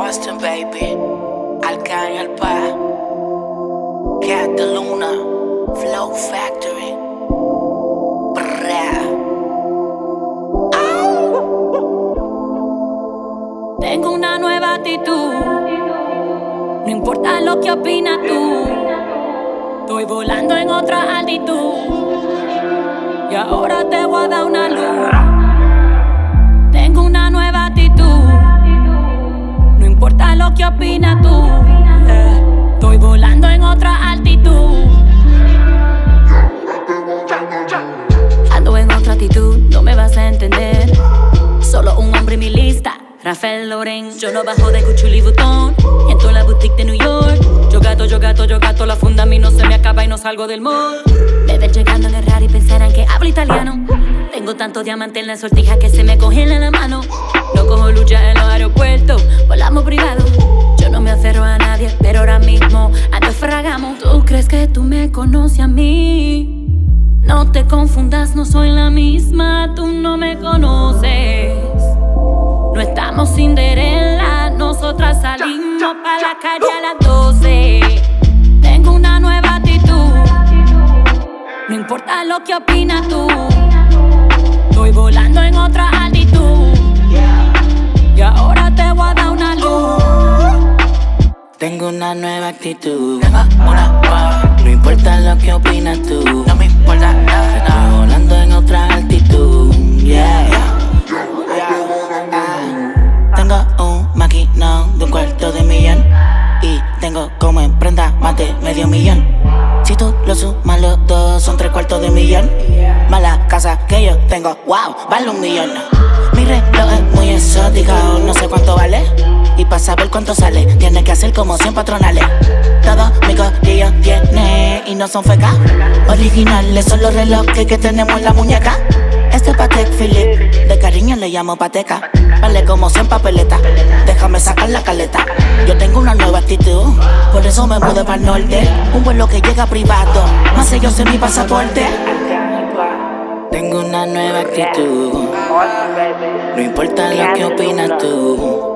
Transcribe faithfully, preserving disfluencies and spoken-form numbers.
Austin, baby. Arcángel, Cat de Luna, Flow Factory. Brrrah. Tengo una nueva actitud, no importa lo que opinas tú. Estoy volando en otra altitud y ahora te voy a dar una luz. Tengo una nueva actitud, no importa lo que opinas tú. eh, Estoy volando en otra altitud. Ando en otra actitud, no me vas a entender. Solo un hombre en mi lista, Rafael Loren. Yo no bajo de Gucci Louis Vuitton, entro en la boutique de New York. Yo gato, yo gato, yo gato, la funda a mí no se me acaba y no salgo del mall. Me ven llegando en el raro y pensarán que hablo italiano. Tengo tanto diamante en la sortija que se me cogen en la mano. No cojo lucha en los aeropuertos, volamos privado. Yo no me aferro a nadie, pero ahora mismo ando fragamos. ¿Tú crees que tú me conoces a mí? No te confundas, no soy la misma, tú no me conoces. No estamos Cinderella, nosotras salimos pa' la calle a las doce. Tengo una nueva actitud, no importa lo que opinas tú. Estoy volando en otra altitud y ahora te voy a dar una luz. Tengo una nueva actitud, una, no importa lo que opinas tú. No me importa nada, estoy volando en otra altitud. Yeah. Tengo un maquinón de un cuarto de millón y tengo como en prenda más de medio millón. Si tú lo sumas los dos son tres cuartos de millón. Más la casa que yo tengo, wow, vale un millón. Mi reloj es muy exótico, no sé cuánto vale. Y para saber cuánto sale, tiene que hacer como cien patronales. Todos mis corillos tiene y no son fecas. Originales son los relojes que tenemos en la muñeca. Este es Patek Philippe, de cariño le llamo Pateca. Vale como cien papeletas, déjame sacar la caleta. Yo tengo una nueva actitud, por eso me mudé para el norte. Un vuelo que llega privado, más sellos en mi pasaporte. Tengo una nueva actitud, no importa lo que opinas tú.